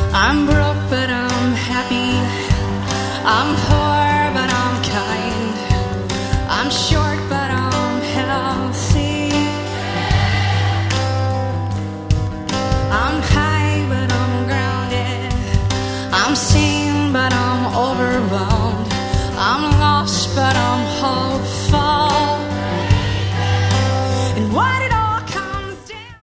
I'm broke, but I'm happy. I'm poor, but I'm kind. I'm short, but I'm healthy. I'm high, but I'm grounded. I'm sane, but I'm overwhelmed. I'm lost, but